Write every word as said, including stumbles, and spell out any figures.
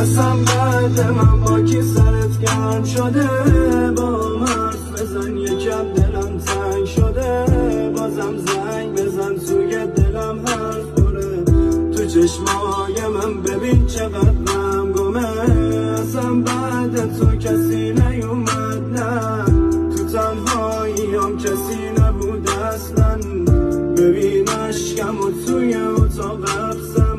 اصلا بعد من با کی سرت گرم شده، با حرف بزن یکم دلم تنگ شده، بازم زنگ بزن توی دلم حرف کنه، تو چشمای من ببین چقدر غم گمه، اصلا بعد تو کسی نیومد نه، تو تنهایی هم کسی نبود اصلا، ببین عشقم و توی اتاق افزن